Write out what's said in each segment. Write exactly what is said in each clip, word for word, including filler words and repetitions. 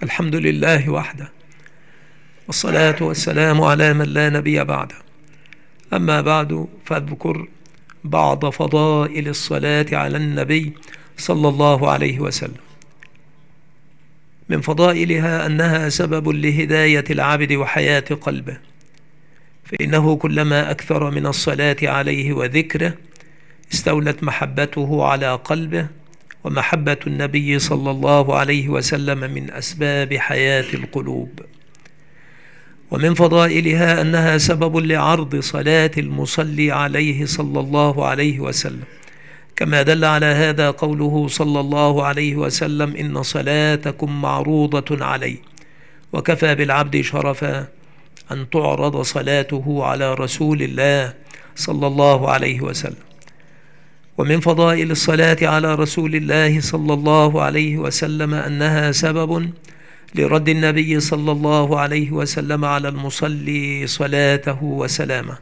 الحمد لله وحده، والصلاة والسلام على من لا نبي بعده. أما بعد، فاذكر بعض فضائل الصلاة على النبي صلى الله عليه وسلم. من فضائلها أنها سبب لهداية العبد وحياة قلبه، فإنه كلما أكثر من الصلاة عليه وذكره استولت محبته على قلبه، ومحبة النبي صلى الله عليه وسلم من أسباب حياة القلوب. ومن فضائلها أنها سبب لعرض صلاة المصلي عليه صلى الله عليه وسلم، كما دل على هذا قوله صلى الله عليه وسلم: إن صلاتكم معروضة علي، وكفى بالعبد شرفا أن تعرض صلاته على رسول الله صلى الله عليه وسلم. ومن فضائل الصلاة على رسول الله صلى الله عليه وسلم أنها سبب لرد النبي صلى الله عليه وسلم على المصلي صلاته وسلامه.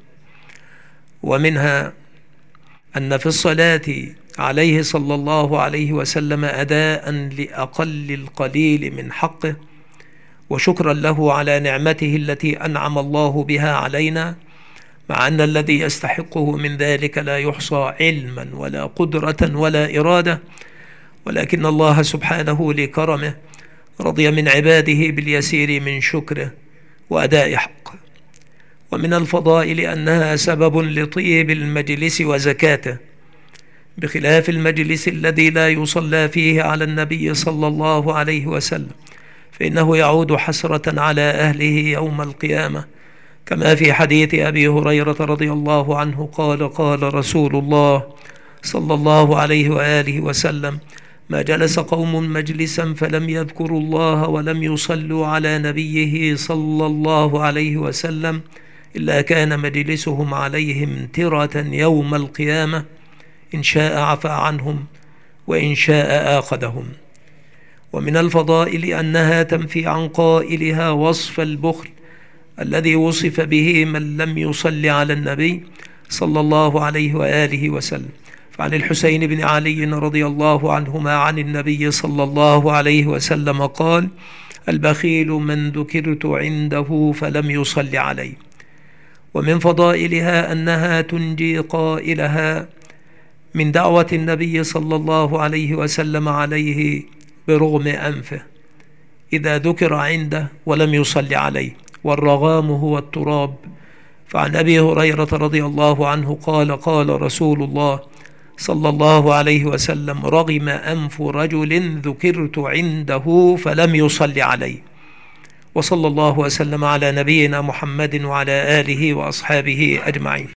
ومنها أن في الصلاة عليه صلى الله عليه وسلم أداء لأقل القليل من حقه، وشكرا له على نعمته التي أنعم الله بها علينا، مع أن الذي يستحقه من ذلك لا يحصى علما ولا قدرة ولا إرادة، ولكن الله سبحانه لكرمه رضي من عباده باليسير من شكره وأداء حقه. ومن الفضائل أنها سبب لطيب المجلس وزكاته، بخلاف المجلس الذي لا يصلى فيه على النبي صلى الله عليه وسلم، فإنه يعود حسرة على أهله يوم القيامة، كما في حديث أبي هريرة رضي الله عنه قال: قال رسول الله صلى الله عليه وآله وسلم: ما جلس قوم مجلسا فلم يذكروا الله ولم يصلوا على نبيه صلى الله عليه وسلم إلا كان مجلسهم عليهم ترة يوم القيامة، إن شاء عفا عنهم وإن شاء آخذهم. ومن الفضائل أنها تنفي عن قائلها وصف البخل الذي وصف به من لم يصل على النبي صلى الله عليه وآله وسلم. فعن الحسين بن علي رضي الله عنهما عن النبي صلى الله عليه وسلم قال: البخيل من ذكرت عنده فلم يصل علي. ومن فضائلها أنها تنجي قائلها من دعوة النبي صلى الله عليه وسلم عليه برغم أنفه إذا ذكر عنده ولم يصل عليه، والرغام هو التراب. فعن أبي هريرة رضي الله عنه قال: قال رسول الله صلى الله عليه وسلم: رغم أنف رجل ذكرت عنده فلم يصل عليه. وصلى الله وسلم على نبينا محمد وعلى آله وأصحابه أجمعين.